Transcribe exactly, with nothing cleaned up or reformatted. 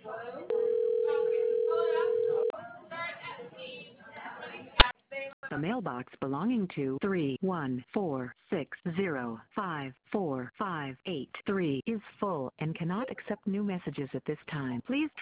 The mailbox belonging to three one four six zero five four five eight three is full and cannot accept new messages at this time. Please